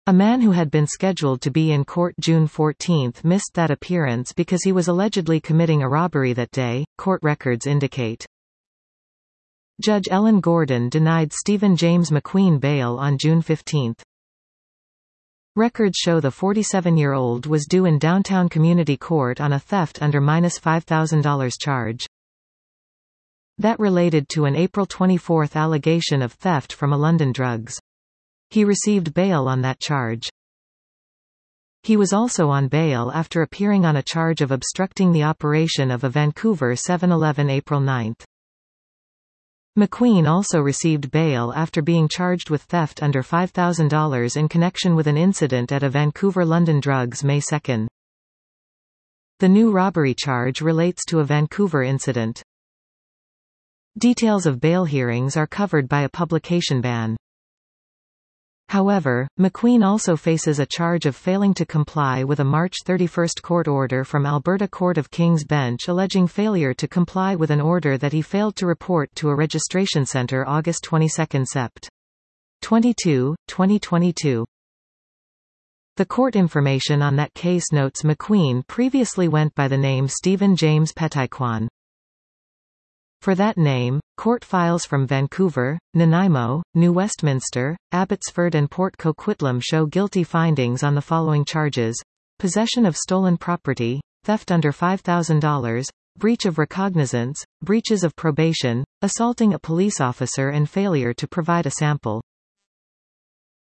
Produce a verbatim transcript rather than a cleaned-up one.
A man who had been scheduled to be in court June fourteenth missed that appearance because he was allegedly committing a robbery that day, court records indicate. Judge Ellen Gordon denied Stephen James McQueen bail on June fifteenth. Records show the forty-seven-year-old was due in downtown community court on a theft under five thousand dollars charge. That related to an April twenty-fourth allegation of theft from a London Drugs. He received bail on that charge. He was also on bail after appearing on a charge of obstructing the operation of a Vancouver seven eleven April ninth. McQueen also received bail after being charged with theft under five thousand dollars in connection with an incident at a Vancouver London Drugs May second. The new robbery charge relates to a Vancouver incident. Details of bail hearings are covered by a publication ban. However, McQueen also faces a charge of failing to comply with a March thirty-first court order from Alberta Court of King's Bench alleging failure to comply with an order that he failed to report to a registration centre August twenty-second Sept. twenty-two, twenty twenty-two. The court information on that case notes McQueen previously went by the name Stephen James Petitquan. For that name, court files from Vancouver, Nanaimo, New Westminster, Abbotsford and Port Coquitlam show guilty findings on the following charges: possession of stolen property, theft under five thousand dollars, breach of recognizance, breaches of probation, assaulting a police officer and failure to provide a sample.